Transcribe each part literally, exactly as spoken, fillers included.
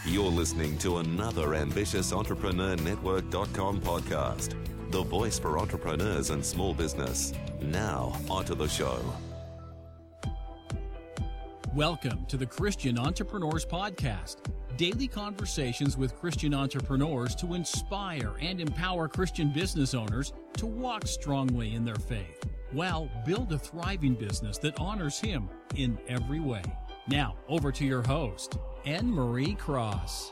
You're listening to another Ambitious Entrepreneur Network dot com podcast, the voice for entrepreneurs and small business. Now, onto the show. Welcome to the Christian Entrepreneurs Podcast, daily conversations with Christian entrepreneurs to inspire and empower Christian business owners to walk strongly in their faith, while build a thriving business that honors Him in every way. Now, over to your host, Anne Marie Cross.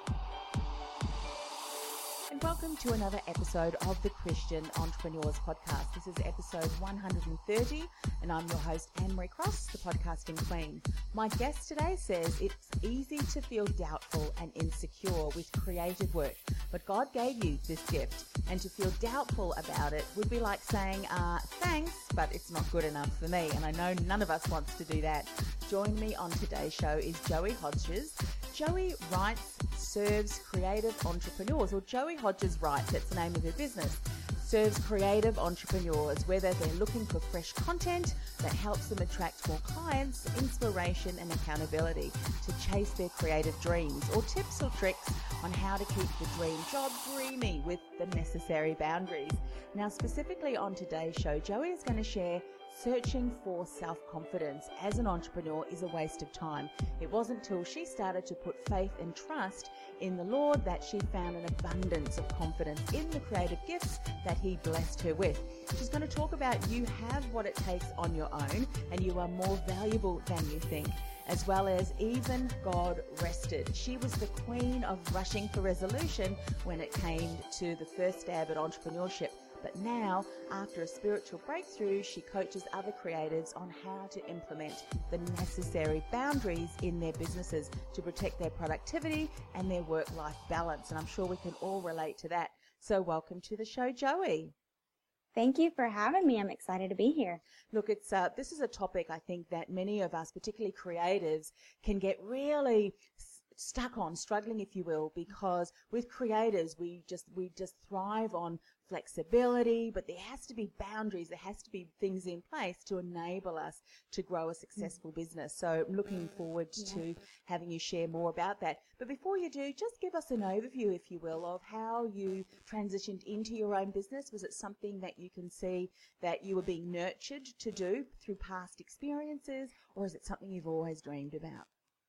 And welcome to another episode of the Christian Entrepreneurs Podcast. This is episode one hundred thirty, and I'm your host, Anne Marie Cross, the podcasting queen. My guest today says it's easy to feel doubtful and insecure with creative work, but God gave you this gift, and to feel doubtful about it would be like saying, uh, thanks, but it's not good enough for me, and I know none of us wants to do that. Joining me on today's show is Joey Hodges. Joey writes, serves creative entrepreneurs, or Joey Hodges Writes, that's the name of her business, serves creative entrepreneurs, whether they're looking for fresh content that helps them attract more clients, inspiration and accountability to chase their creative dreams, or tips or tricks on how to keep the dream job dreamy with the necessary boundaries. Now, specifically on today's show, Joey is going to share searching for self-confidence as an entrepreneur is a waste of time. It wasn't until she started to put faith and trust in the Lord that she found an abundance of confidence in the creative gifts that He blessed her with. She's going to talk about you have what it takes on your own and you are more valuable than you think, as well as even God rested. She was the queen of rushing for resolution when it came to the first stab at entrepreneurship. But now, after a spiritual breakthrough, she coaches other creators on how to implement the necessary boundaries in their businesses to protect their productivity and their work-life balance. And I'm sure we can all relate to that. So welcome to the show, Joey. Thank you for having me. I'm excited to be here. Look, it's uh, this is a topic I think that many of us, particularly creatives, can get really stuck on, struggling, if you will, because with creators, we just we just thrive on flexibility, but there has to be boundaries, there has to be things in place to enable us to grow a successful business. So I'm looking forward to having you share more about that. But before you do, just give us an overview, if you will, of how you transitioned into your own business. Was it something that you can see that you were being nurtured to do through past experiences, or is it something you've always dreamed about?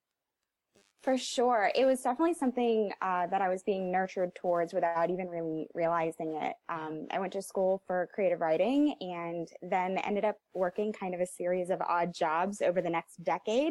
For sure. It was definitely something uh, that I was being nurtured towards without even really realizing it. Um, I went to school for creative writing and then ended up working kind of a series of odd jobs over the next decade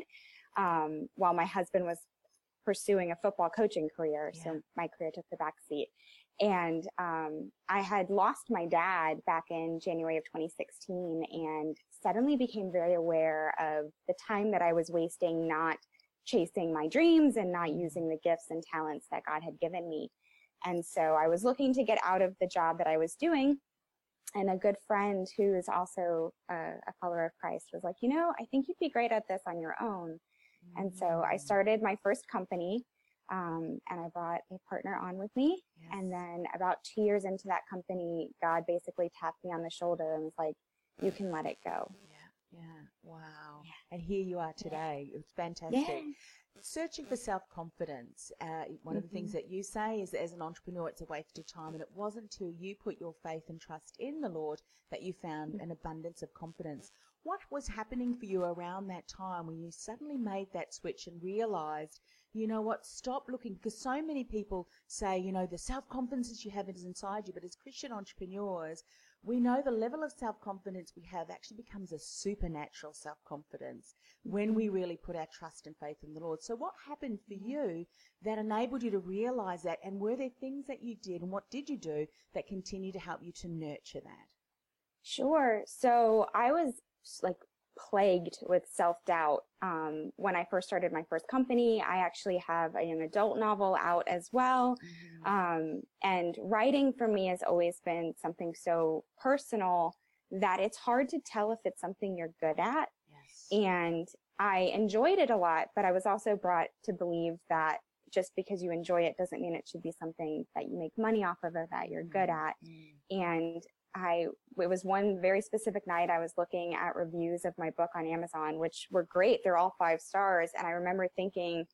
um, while my husband was pursuing a football coaching career. Yeah. So my career took the back seat. And um, I had lost my dad back in January of twenty sixteen and suddenly became very aware of the time that I was wasting not chasing my dreams and not using the gifts and talents that God had given me. And so I was looking to get out of the job that I was doing. And a good friend who is also a, a follower of Christ was like, you know, I think you'd be great at this on your own. Mm-hmm. And so I started my first company um, and I brought a partner on with me. Yes. And then about two years into that company, God basically tapped me on the shoulder and was like, you can let it go. Yeah, wow. Yeah. And here you are today. It's fantastic. Yeah. Searching for self-confidence. Uh, one mm-hmm. of the things that you say is that as an entrepreneur, it's a waste of time. And it wasn't until you put your faith and trust in the Lord that you found an abundance of confidence. What was happening for you around that time when you suddenly made that switch and realized, you know what, stop looking? Because so many people say, you know, the self-confidence that you have is inside you. But as Christian entrepreneurs, we know the level of self-confidence we have actually becomes a supernatural self-confidence when we really put our trust and faith in the Lord. So what happened for you that enabled you to realize that? And were there things that you did, and what did you do that continue to help you to nurture that? Sure. So I was like plagued with self-doubt. Um, when I first started my first company, I actually have a young adult novel out as well. Mm-hmm. Um, and writing for me has always been something so personal that it's hard to tell if it's something you're good at. Yes. And I enjoyed it a lot, but I was also brought to believe that just because you enjoy it doesn't mean it should be something that you make money off of or that you're good at. Mm-hmm. And I, it was one very specific night I was looking at reviews of my book on Amazon, which were great. They're all five stars. And I remember thinking,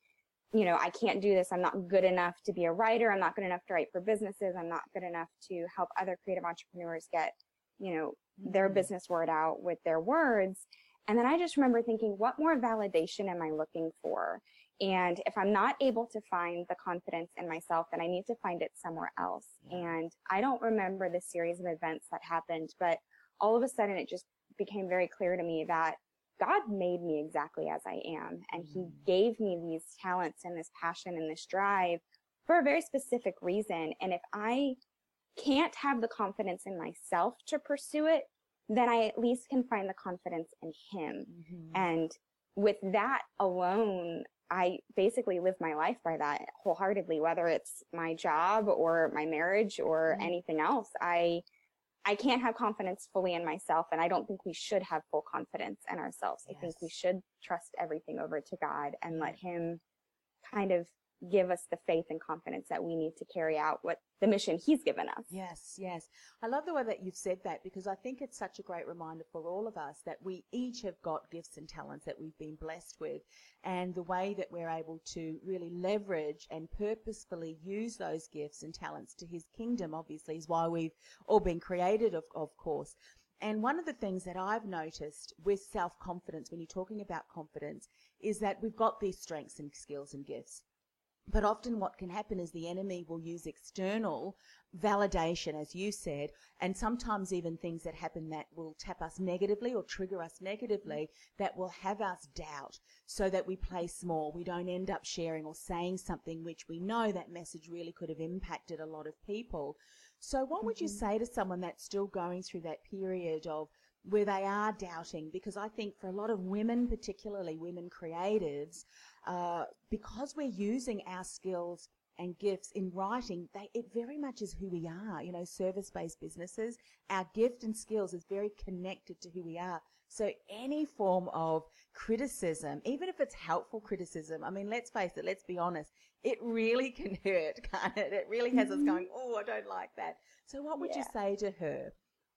you know, I can't do this. I'm not good enough to be a writer. I'm not good enough to write for businesses. I'm not good enough to help other creative entrepreneurs get, you know, mm-hmm. their business word out with their words. And then I just remember thinking, what more validation am I looking for? And if I'm not able to find the confidence in myself, then I need to find it somewhere else. Yeah. And I don't remember the series of events that happened, but all of a sudden it just became very clear to me that God made me exactly as I am. And mm-hmm. he gave me these talents and this passion and this drive for a very specific reason. And if I can't have the confidence in myself to pursue it, then I at least can find the confidence in him. Mm-hmm. And with that alone, I basically live my life by that wholeheartedly, whether it's my job or my marriage or mm-hmm. anything else. I, I can't have confidence fully in myself, and I don't think we should have full confidence in ourselves. Yes. I think we should trust everything over to God and let him kind of give us the faith and confidence that we need to carry out what the mission he's given us. Yes, yes. I love the way that you've said that, because I think it's such a great reminder for all of us that we each have got gifts and talents that we've been blessed with, and the way that we're able to really leverage and purposefully use those gifts and talents to his kingdom, obviously, is why we've all been created, of, of course. And one of the things that I've noticed with self-confidence, when you're talking about confidence, is that we've got these strengths and skills and gifts. But often what can happen is the enemy will use external validation, as you said, and sometimes even things that happen that will tap us negatively or trigger us negatively, that will have us doubt, so that we play small. We don't end up sharing or saying something which we know that message really could have impacted a lot of people. So what mm-hmm. would you say to someone that's still going through that period of where they are doubting? Because I think for a lot of women, particularly women creatives, uh, because we're using our skills and gifts in writing, they, it very much is who we are. You know, service-based businesses, our gift and skills is very connected to who we are. So any form of criticism, even if it's helpful criticism, I mean, let's face it, let's be honest, it really can hurt, can't it? It really has us going, oh, I don't like that. So what would yeah. you say to her?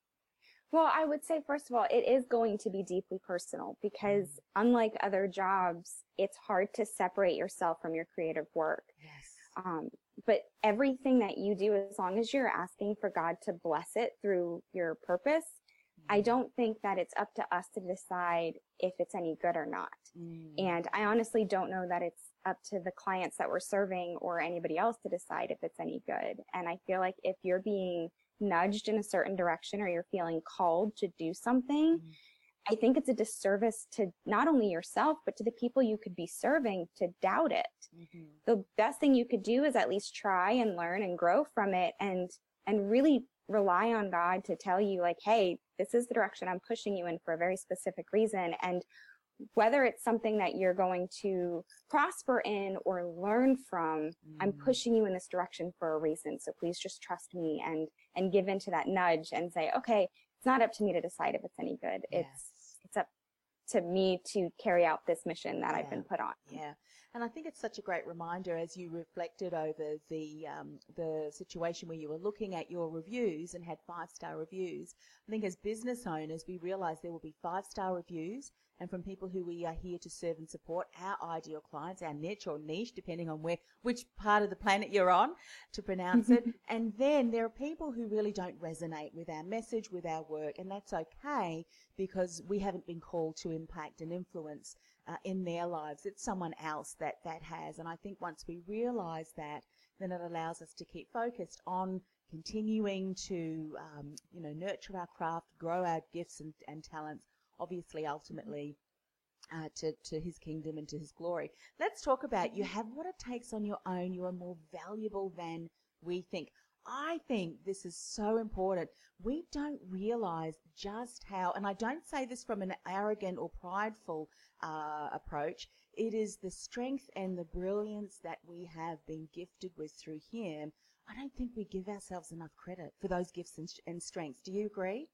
Well, I would say, first of all, it is going to be deeply personal, because mm. unlike other jobs, it's hard to separate yourself from your creative work. Yes. Um, but everything that you do, as long as you're asking for God to bless it through your purpose, mm. I don't think that it's up to us to decide if it's any good or not. Mm. And I honestly don't know that it's up to the clients that we're serving or anybody else to decide if it's any good. And I feel like if you're being nudged in a certain direction, or you're feeling called to do something, mm-hmm. I think it's a disservice to not only yourself, but to the people you could be serving to doubt it. Mm-hmm. The best thing you could do is at least try and learn and grow from it, and, and really rely on God to tell you, like, hey, this is the direction I'm pushing you in for a very specific reason. And whether it's something that you're going to prosper in or learn from, mm. I'm pushing you in this direction for a reason. So please just trust me and, and give into that nudge and say, okay, it's not up to me to decide if it's any good. Yes. It's, it's up to me to carry out this mission that yeah. I've been put on. Yeah. And I think it's such a great reminder as you reflected over the um, the situation where you were looking at your reviews and had five-star reviews. I think as business owners, we realize there will be five-star reviews, and from people who we are here to serve and support, our ideal clients, our niche or niche, depending on where, which part of the planet you're on, to pronounce it. And then there are people who really don't resonate with our message, with our work, and that's okay, because we haven't been called to impact and influence uh, in their lives. It's someone else that that has. And I think once we realize that, then it allows us to keep focused on continuing to, um, you know, nurture our craft, grow our gifts and, and talents, obviously, ultimately, uh, to, to his kingdom and to his glory. Let's talk about, you have what it takes on your own. You are more valuable than we think. I think this is so important. We don't realize just how, and I don't say this from an arrogant or prideful uh, approach, it is the strength and the brilliance that we have been gifted with through him. I don't think we give ourselves enough credit for those gifts and, and strengths. Do you agree?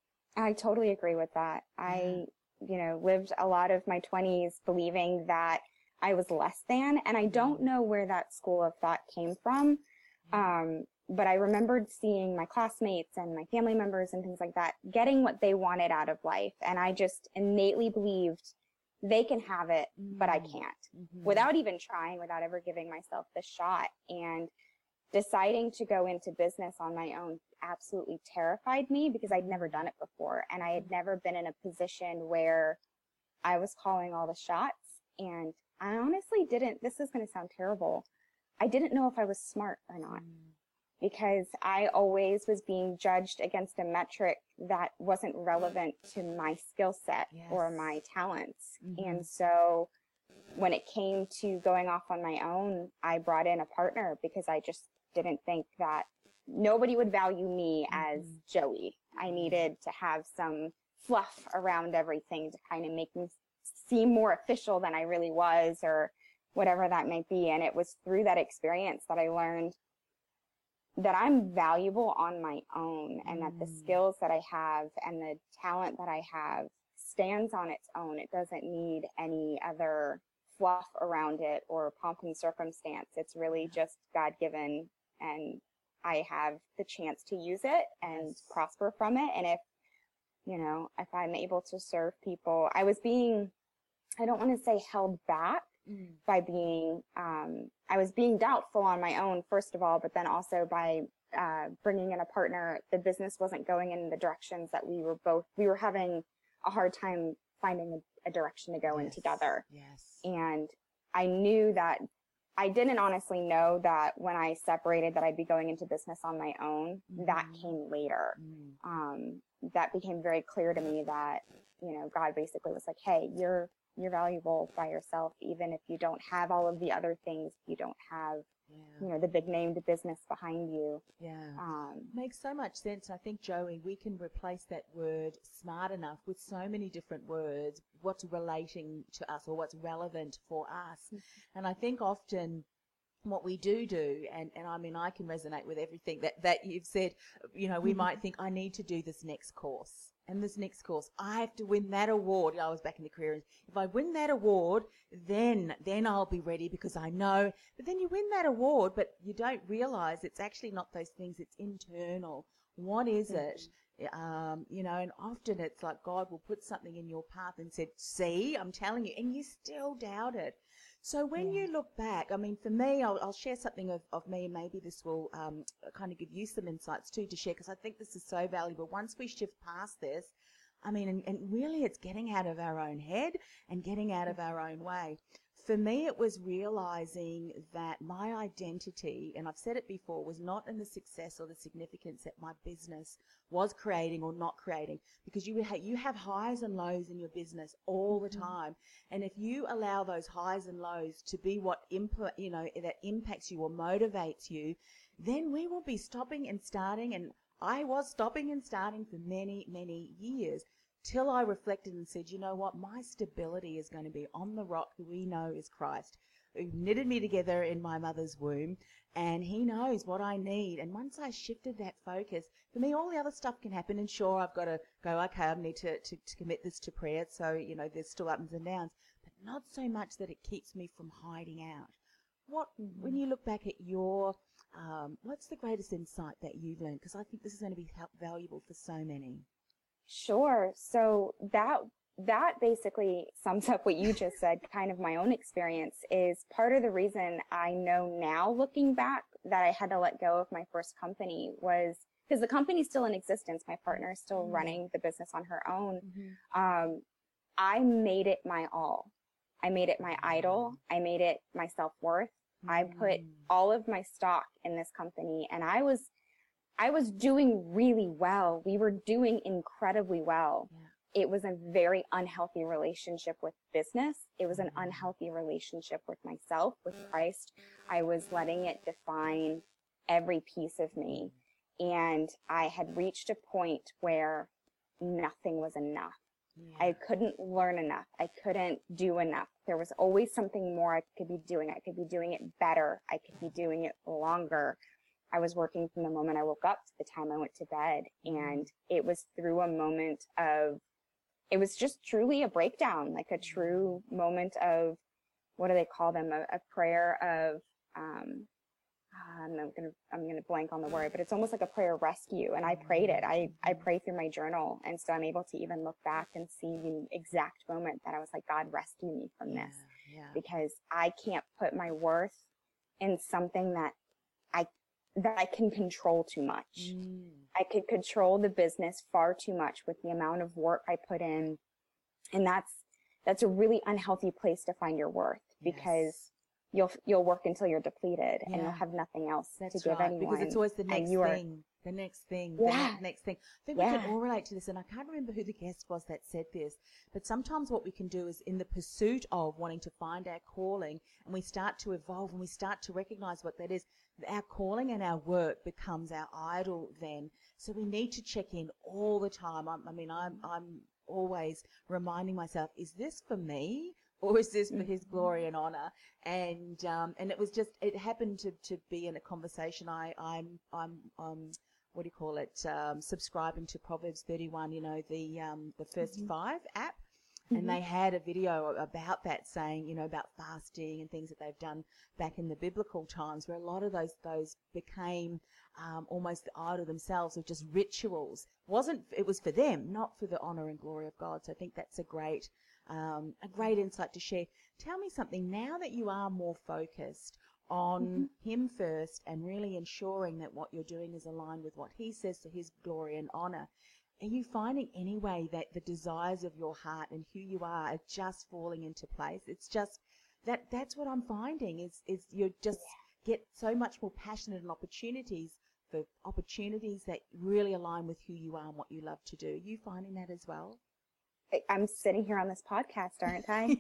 I totally agree with that. Yeah. I, you know, lived a lot of my twenties believing that I was less than, and I don't know where that school of thought came from. Um, but I remembered seeing my classmates and my family members and things like that getting what they wanted out of life. And I just innately believed they can have it, Mm-hmm. but I can't, Mm-hmm. without even trying, without ever giving myself the shot. And deciding to go into business on my own absolutely terrified me because I'd never done it before. And I had never been in a position where I was calling all the shots. And I honestly didn't, this is going to sound terrible, I didn't know if I was smart or not, because I always was being judged against a metric that wasn't relevant to my skill set Yes. or my talents. Mm-hmm. And so when it came to going off on my own, I brought in a partner because I just didn't think that nobody would value me as Mm-hmm. Joey. I needed to have some fluff around everything to kind of make me seem more official than I really was, or whatever that might be. And it was through that experience that I learned that I'm valuable on my own, and that the skills that I have and the talent that I have stands on its own. It doesn't need any other fluff around it or pomp and circumstance. It's really just God-given, and I have the chance to use it and Yes. prosper from it. And if, you know, if I'm able to serve people, I was being, I don't want to say held back, Mm. by being, um, I was being doubtful on my own, first of all, but then also by uh, bringing in a partner, the business wasn't going in the directions that we were both, we were having a hard time finding a, a direction to go in Yes. together. Yes. And I knew that, I didn't honestly know that when I separated that I'd be going into business on my own. That Mhm. came later. Mm. Um, that became very clear to me that, you know, God basically was like, hey, you're, you're valuable by yourself, even if you don't have all of the other things. You don't have, Yeah. you know, the big named business behind you. Yeah. Um, Makes so much sense. I think, Joey, we can replace that word smart enough with so many different words, what's relating to us or what's relevant for us. And I think often what we do do, and, and I mean, I can resonate with everything that, that you've said. You know, we might think, I need to do this next course. And this next course, I have to win that award. I was back in the career. If I win that award, then, then I'll be ready because I know. But then you win that award, but you don't realize it's actually not those things. It's internal. What is it? Um, you know, and often it's like God will put something in your path and said, see, I'm telling you, and you still doubt it. So when Yeah. you look back, I mean, for me, I'll, I'll share something of, of me, and maybe this will um, kind of give you some insights too to share, because I think this is so valuable. Once we shift past this, I mean, and, and really it's getting out of our own head and getting out of our own way. For me, it was realizing that my identity, and I've said it before, was not in the success or the significance that my business was creating or not creating, because you ha- you have highs and lows in your business all the time. And if you allow those highs and lows to be what imp- you know that impacts you or motivates you, then we will be stopping and starting. And I was stopping and starting for many, many years, till I reflected and said, you know what, my stability is going to be on the rock who we know is Christ, who knitted me together in my mother's womb, and he knows what I need. And once I shifted that focus, for me, all the other stuff can happen. And sure, I've got to go, okay, I need to, to, to commit this to prayer. So, you know, there's still ups and downs, but not so much that it keeps me from hiding out. What, when you look back at your, um, what's the greatest insight that you've learned? Because I think this is going to be help, valuable for so many. Sure. So that that basically sums up what you just said. Kind of my own experience is part of the reason I know now, looking back, that I had to let go of my first company was because the company's still in existence. My partner is still Mm. running the business on her own. Mm-hmm. Um, I made it my all. I made it my idol. I made it my self-worth. I put Mm. all of my stock in this company, and I was I was doing really well. We were doing incredibly well. Yeah. It was a very unhealthy relationship with business. It was an Mm. unhealthy relationship with myself, with Christ. I was letting it define every piece of me. And I had reached a point where nothing was enough. Yeah. I couldn't learn enough. I couldn't do enough. There was always something more I could be doing. I could be doing it better. I could be doing it longer. I was working from the moment I woke up to the time I went to bed. And it was through a moment of, it was just truly a breakdown, like a true moment of, what do they call them? A, a prayer of, um, um, I'm gonna I'm gonna blank on the word, but it's almost like a prayer rescue. And I prayed it. I I pray through my journal, and so I'm able to even look back and see the exact moment that I was like, God, rescue me from Yeah, this, yeah. because I can't put my worth in something that I that I can control too much. Mm. I could control the business far too much with the amount of work I put in, and that's that's a really unhealthy place to find your worth, because Yes. you'll you'll work until you're depleted and Yeah. you'll have nothing else That's to give right, anyone. because it's always the next and you are, thing, the next thing, the Yeah. next, next thing. I think we Yeah. can all relate to this, and I can't remember who the guest was that said this, but sometimes what we can do is, in the pursuit of wanting to find our calling, and we start to evolve and we start to recognize what that is, our calling and our work becomes our idol then. So we need to check in all the time. I, I mean, I'm, I'm always reminding myself, is this for me? Or is this for his glory and honor? And um, and it was just, it happened to, to be in a conversation. I, I'm, I'm, um, what do you call it? Um, subscribing to Proverbs thirty-one, you know, the um, the first mm-hmm. five app. Mm-hmm. And they had a video about that, saying, you know, about fasting and things that they've done back in the biblical times, where a lot of those those became um, almost the idol themselves, of just rituals. Wasn't it was for them, not for the honor and glory of God. So I think that's a great um, a great insight to share. Tell me something now that you are more focused on mm-hmm. Him first, and really ensuring that what you're doing is aligned with what He says to His glory and honor. Are you finding any way that the desires of your heart and who you are are just falling into place? It's just that that's what I'm finding is is you just yeah. get so much more passionate and opportunities for opportunities that really align with who you are and what you love to do. Are you finding that as well? I'm sitting here on this podcast, aren't I?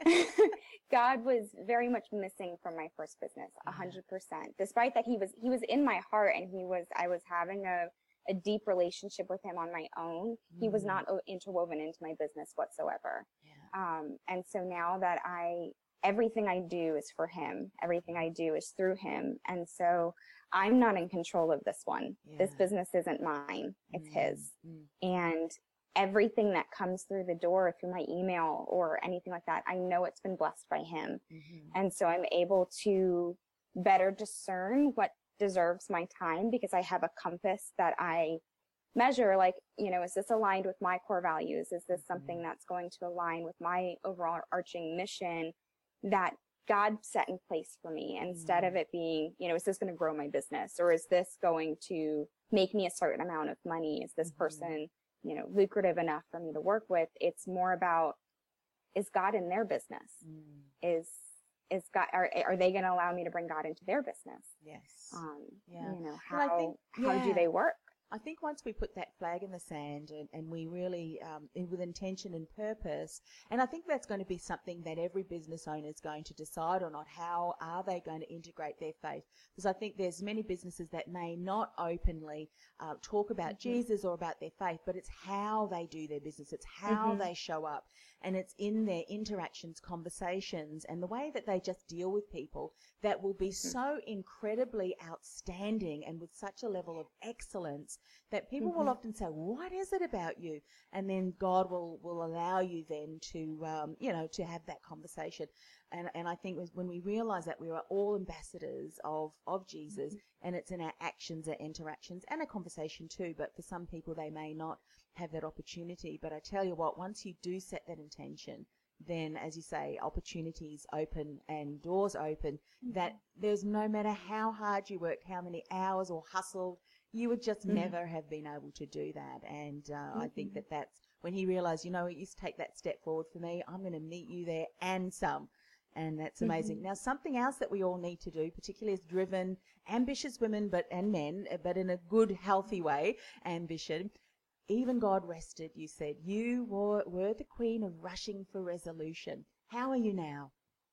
God was very much missing from my first business, a hundred percent. Despite that, he was he was in my heart, and he was I was having a a deep relationship with him on my own. Mm. He was not interwoven into my business whatsoever. Yeah. Um, and so now that I everything I do is for him, everything I do is through him, and so I'm not in control of this one. Yeah. This business isn't mine; it's mm. his, mm. and everything that comes through the door through my email or anything like that, I know it's been blessed by him. Mm-hmm. And so I'm able to better discern what deserves my time, because I have a compass that I measure, like, you know, is this aligned with my core values? Is this something that's going to align with my overall arching mission that God set in place for me? Mm-hmm. Instead of it being, you know, is this going to grow my business, or is this going to make me a certain amount of money? Is this mm-hmm. person, you know, lucrative enough for me to work with? It's more about, is God in their business? Mm. Is, is God, are, are they going to allow me to bring God into their business? Yes. Um, yeah. You know, how, well, I think, how yeah. do they work? I think once we put that flag in the sand and, and we really, um, with intention and purpose, and I think that's going to be something that every business owner is going to decide on, on how are they going to integrate their faith. Because I think there's many businesses that may not openly uh, talk about mm-hmm. Jesus or about their faith, but it's how they do their business. It's how mm-hmm. they show up. And it's in their interactions, conversations, and the way that they just deal with people that will be mm-hmm. so incredibly outstanding and with such a level of excellence that people mm-hmm. will often say, what is it about you? And then God will, will allow you then to, um, you know, to have that conversation. And, and I think when we realize that we are all ambassadors of, of Jesus, mm-hmm. and it's in our actions, our interactions, and a conversation too, but for some people they may not have that opportunity. But I tell you what, once you do set that intention, then, as you say, opportunities open and doors open, mm-hmm. that there's no matter how hard you work, how many hours or hustled, you would just mm-hmm. never have been able to do that. And uh, mm-hmm. I think that that's when he realized, you know, you just take that step forward for me, I'm going to meet you there and some. And that's amazing. Mm-hmm. Now, something else that we all need to do, particularly as driven, ambitious women but and men, but in a good, healthy way, ambition. Even God rested, you said. You were, were the queen of rushing for resolution. How are you now?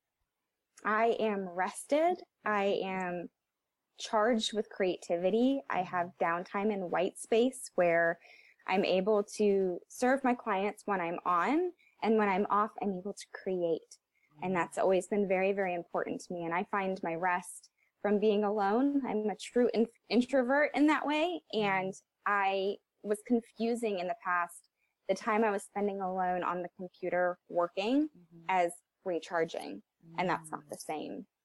I am rested. I am charged with creativity. I have downtime in white space where I'm able to serve my clients when I'm on, and when I'm off, I'm able to create. And that's always been very, very important to me. And I find my rest from being alone. I'm a true in- introvert in that way. And I was confusing in the past the time I was spending alone on the computer working mm-hmm. as recharging. Mm-hmm. And that's not the same.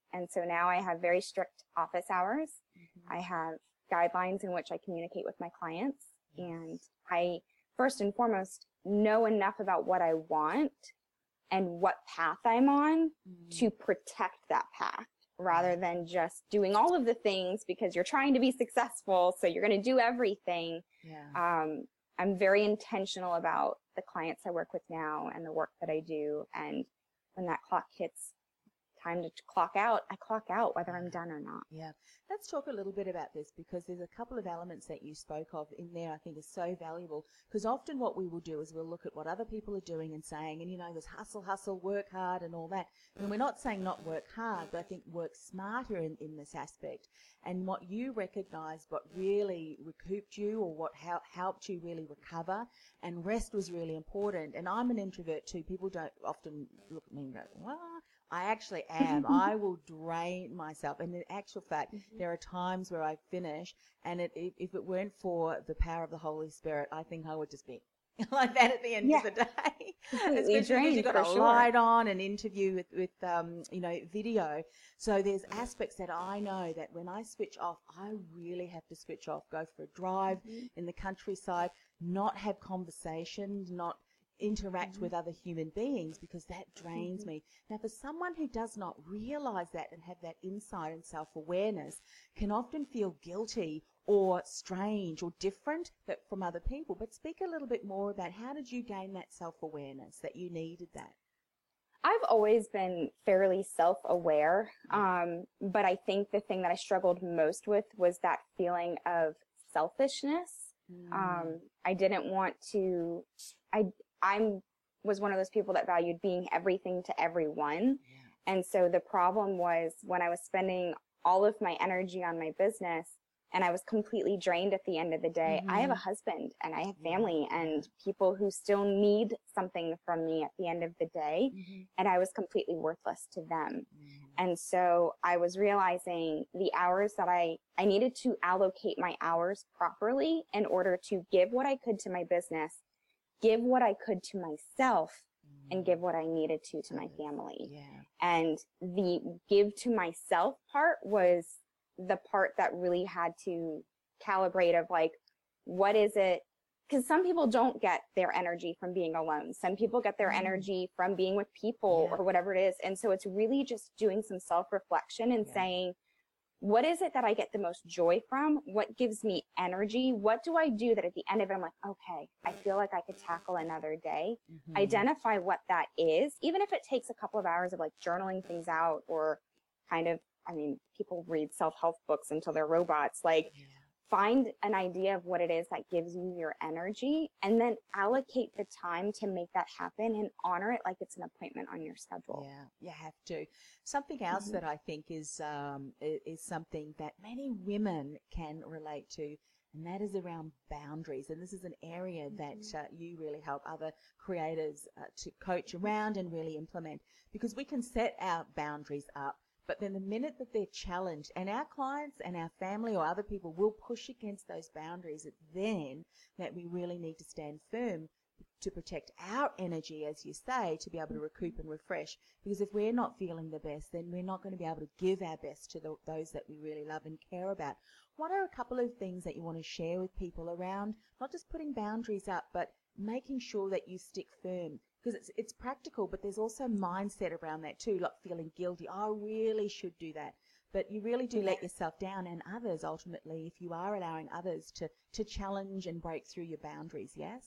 And so now I have very strict office hours. Mm-hmm. I have guidelines in which I communicate with my clients. Yes. And I, first and foremost, know enough about what I want and what path I'm on mm-hmm. to protect that path, rather than just doing all of the things because you're trying to be successful. So you're going to do everything. Yeah. Um, I'm very intentional about the clients I work with now and the work that I do. And when that clock hits time to clock out, I clock out whether I'm done or not. Yeah. Let's talk a little bit about this, because there's a couple of elements that you spoke of in there I think is so valuable, because often what we will do is we'll look at what other people are doing and saying, and you know, this hustle, hustle, work hard and all that. And we're not saying not work hard, but I think work smarter in, in this aspect. And what you recognized, what really recouped you, or what hel- helped you really recover, and rest was really important. And I'm an introvert too. People don't often look at me and go, well, I actually am. I will drain myself. And in actual fact, mm-hmm. there are times where I finish, and it, if, if it weren't for the power of the Holy Spirit, I think I would just be like that at the end yeah. of the day. Especially because you've got a sure. light on, an interview with, with um, you know, video. So there's aspects that I know that when I switch off, I really have to switch off, go for a drive mm-hmm. in the countryside, not have conversations, not interact mm-hmm. with other human beings, because that drains mm-hmm. me. Now, for someone who does not realize that and have that insight and self-awareness, can often feel guilty or strange or different from other people. But speak a little bit more about, how did you gain that self-awareness that you needed that? I've always been fairly self-aware, um, but I think the thing that I struggled most with was that feeling of selfishness. Mm. Um, I didn't want to, I, I was one of those people that valued being everything to everyone. Yeah. And so the problem was when I was spending all of my energy on my business and I was completely drained at the end of the day. Mm-hmm. I have a husband and I have family yeah. and people who still need something from me at the end of the day. Mm-hmm. And I was completely worthless to them. Mm-hmm. And so I was realizing the hours that I, I needed to allocate my hours properly in order to give what I could to my business, give what I could to myself, mm-hmm. and give what I needed to to my family. Yeah. And the give to myself part was the part that really had to calibrate of like, what is it? Because some people don't get their energy from being alone. Some people get their mm. energy from being with people yeah. or whatever it is. And so it's really just doing some self-reflection and yeah. saying, what is it that I get the most joy from? What gives me energy? What do I do that at the end of it, I'm like, okay, I feel like I could tackle another day. Mm-hmm. Identify what that is, even if it takes a couple of hours of like journaling things out, or kind of, I mean, people read self-help books until they're robots. Like, yeah. find an idea of what it is that gives you your energy, and then allocate the time to make that happen and honor it like it's an appointment on your schedule. Yeah, you have to. Something else mm-hmm. that I think is, um, is something that many women can relate to, and that is around boundaries. And this is an area mm-hmm. that uh, you really help other creators uh, to coach around and really implement, because we can set our boundaries up. But then the minute that they're challenged, and our clients and our family or other people will push against those boundaries, it's then that we really need to stand firm to protect our energy, as you say, to be able to recoup and refresh. Because if we're not feeling the best, then we're not going to be able to give our best to the, those that we really love and care about. What are a couple of things that you want to share with people around not just putting boundaries up, but making sure that you stick firm? Because it's it's practical, but there's also mindset around that too, like feeling guilty. Oh, I really should do that. But you really do let yourself down, and others ultimately, if you are allowing others to, to challenge and break through your boundaries, yes?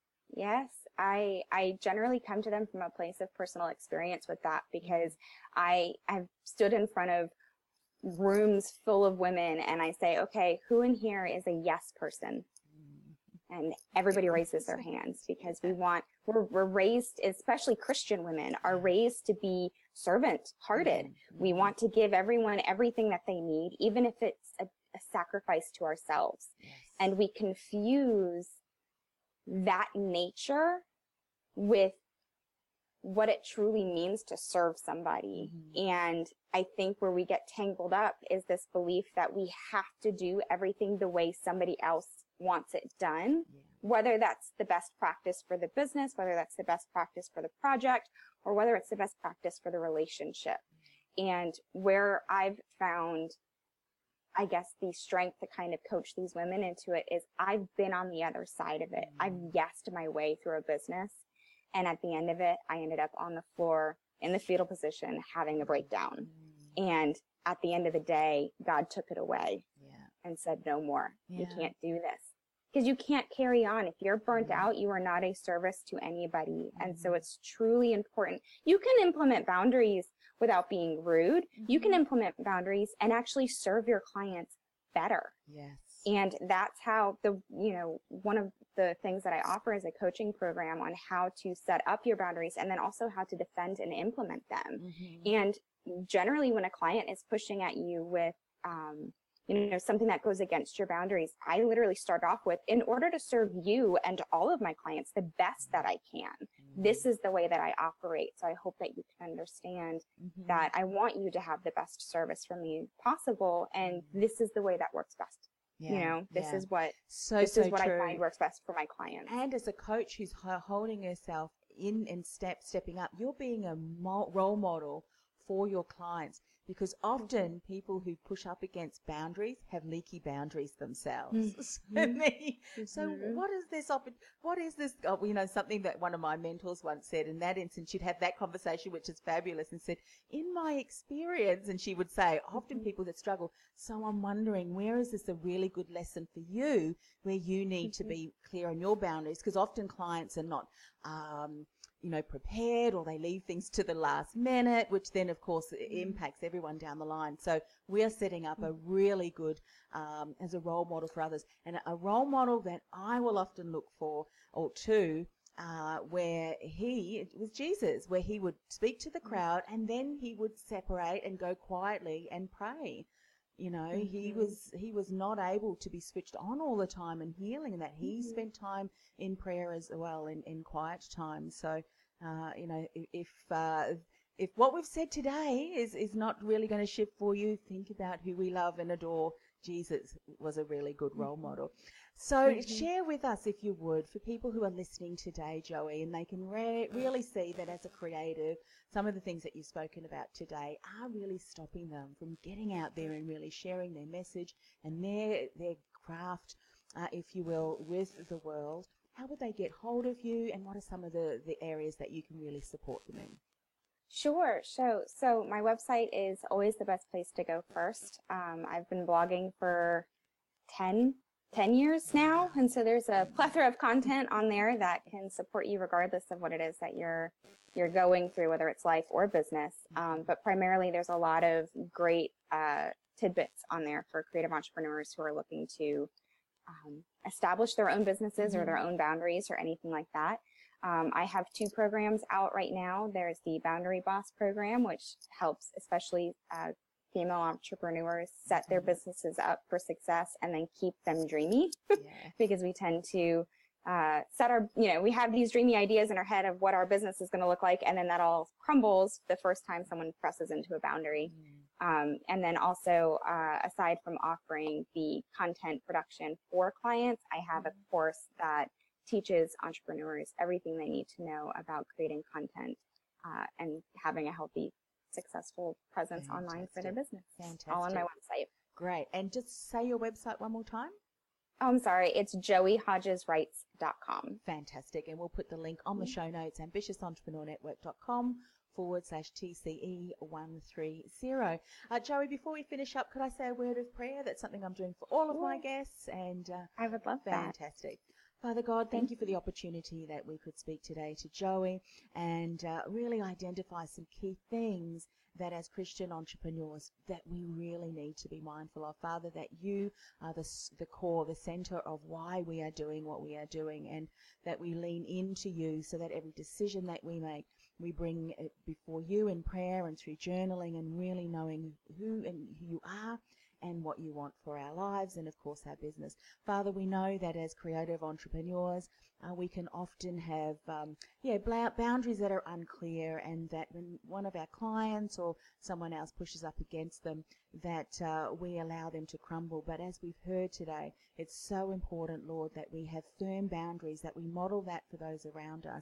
Yes, I I generally come to them from a place of personal experience with that, because I I've stood in front of rooms full of women and I say, okay, who in here is a yes person? And everybody raises their hands, because we want, we're, we're raised, especially Christian women, are raised to be servant-hearted. Mm-hmm. We want to give everyone everything that they need, even if it's a, a sacrifice to ourselves. Yes. And we confuse that nature with what it truly means to serve somebody. Mm-hmm. And I think where we get tangled up is this belief that we have to do everything the way somebody else wants it done, yeah. whether that's the best practice for the business, whether that's the best practice for the project, or whether it's the best practice for the relationship. And where I've found, I guess, the strength to kind of coach these women into it is I've been on the other side of it. Mm-hmm. I've yesed my way through a business. And at the end of it, I ended up on the floor in the fetal position, having a breakdown. Mm-hmm. And at the end of the day, God took it away yeah. and said, no more. Yeah. You can't do this. Because you can't carry on. If you're burnt mm-hmm. out, you are not a service to anybody. Mm-hmm. And so it's truly important. You can implement boundaries without being rude. Mm-hmm. You can implement boundaries and actually serve your clients better. Yes. And that's how the, you know, one of the things that I offer is a coaching program on how to set up your boundaries and then also how to defend and implement them. Mm-hmm. And generally when a client is pushing at you with, um, you know, something that goes against your boundaries, I literally start off with, in order to serve you and all of my clients the best that I can, mm-hmm. this is the way that I operate. So I hope that you can understand mm-hmm. that I want you to have the best service from me possible. And mm-hmm. this is the way that works best. Yeah, you know, this yeah. is what, so, this so is what true. I find works best for my clients. And as a coach who's holding herself in and step, stepping up, you're being a mo- role model for your clients, because often people who push up against boundaries have leaky boundaries themselves. Mm-hmm. so, so mm-hmm. what is this? Op- what is this? Oh, you know, something that one of my mentors once said. In that instance, she'd have that conversation, which is fabulous, and said, "In my experience," and she would say, often mm-hmm. people that struggle. So I'm wondering, where is this a really good lesson for you, where you need mm-hmm. to be clear on your boundaries? Because often clients are not. Um, you know, prepared, or they leave things to the last minute, which then, of course, impacts everyone down the line. So we are setting up a really good, um, as a role model for others, and a role model that I will often look for, or to, uh, where he, it was Jesus, where he would speak to the crowd and then he would separate and go quietly and pray. You know, mm-hmm. he was he was not able to be switched on all the time and healing, and that he mm-hmm. spent time in prayer as well, in, in quiet time. So, uh, you know, if uh, if what we've said today is, is not really going to shift for you, think about who we love and adore. Jesus was a really good role mm-hmm. model. So mm-hmm. share with us, if you would, for people who are listening today, Joey, and they can re- really see that as a creative, some of the things that you've spoken about today are really stopping them from getting out there and really sharing their message and their their craft, uh, if you will, with the world. How would they get hold of you, and what are some of the, the areas that you can really support them in? Sure. So, so my website is always the best place to go first. Um, I've been blogging for ten, ten years now. And so there's a plethora of content on there that can support you regardless of what it is that you're, you're going through, whether it's life or business. Um, but primarily there's a lot of great, uh, tidbits on there for creative entrepreneurs who are looking to, um, establish their own businesses mm-hmm. or their own boundaries or anything like that. Um, I have two programs out right now. There's the Boundary Boss program, which helps especially uh, female entrepreneurs set their businesses up for success and then keep them dreamy yeah. because we tend to uh, set our, you know, we have these dreamy ideas in our head of what our business is going to look like, and then that all crumbles the first time someone presses into a boundary. Mm. Um, and then also, uh, aside from offering the content production for clients, I have a course that teaches entrepreneurs everything they need to know about creating content uh, and having a healthy, successful presence Fantastic. Online for their business. Fantastic. All on my website. Great. And just say your website one more time. Oh, I'm sorry. It's joey hodges writes dot com. Fantastic. And we'll put the link on the show notes, ambitious entrepreneur network dot com forward slash T C E one three zero. Uh, Joey, before we finish up, could I say a word of prayer? That's something I'm doing for all of my guests. And uh, I would love that. Fantastic. Father God, thank you for the opportunity that we could speak today to Joey and uh, really identify some key things that as Christian entrepreneurs that we really need to be mindful of. Father, that you are the, the core, the center of why we are doing what we are doing, and that we lean into you so that every decision that we make, we bring it before you in prayer and through journaling and really knowing who and who you are and what you want for our lives and, of course, our business. Father, we know that as creative entrepreneurs, uh, we can often have, um, yeah, boundaries that are unclear, and that when one of our clients or someone else pushes up against them, that uh, we allow them to crumble. But as we've heard today, it's so important, Lord, that we have firm boundaries, that we model that for those around us,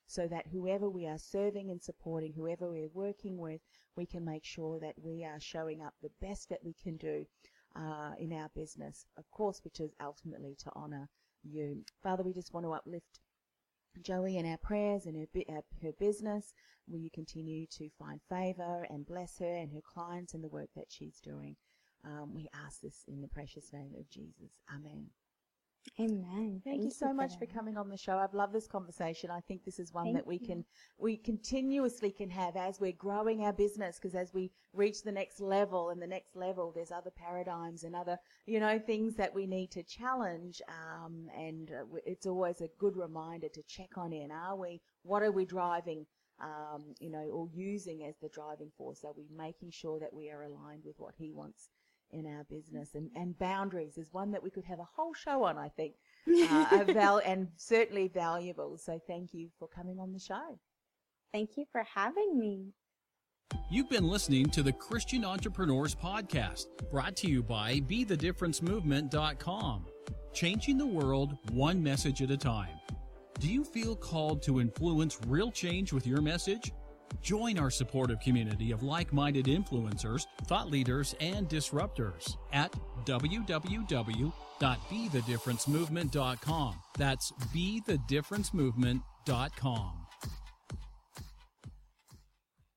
so that whoever we are serving and supporting, whoever we're working with, we can make sure that we are showing up the best that we can do uh, in our business, of course, which is ultimately to honour you. Father, we just want to uplift Joey in our prayers and her, uh, her business. Will you continue to find favour and bless her and her clients and the work that she's doing? Um, we ask this in the precious name of Jesus. Amen. Amen. Thank, Thank you so much for coming on the show. I've loved this conversation. I think this is one Thank that we you. can, we continuously can have as we're growing our business, because as we reach the next level and the next level, there's other paradigms and other, you know, things that we need to challenge. Um, and uh, it's always a good reminder to check on in. Are we, what are we driving, um, you know, or using as the driving force? Are we making sure that we are aligned with what he wants in our business? And, and boundaries is one that we could have a whole show on, I think, uh, val- and certainly valuable. So thank you for coming on the show. Thank you for having me. You've been listening to the Christian Entrepreneurs Podcast, brought to you by be the difference movement dot com. Changing the world one message at a time. Do you feel called to influence real change with your message? Join our supportive community of like-minded influencers, thought leaders, and disruptors at w w w dot be the difference movement dot com. That's be the difference movement dot com.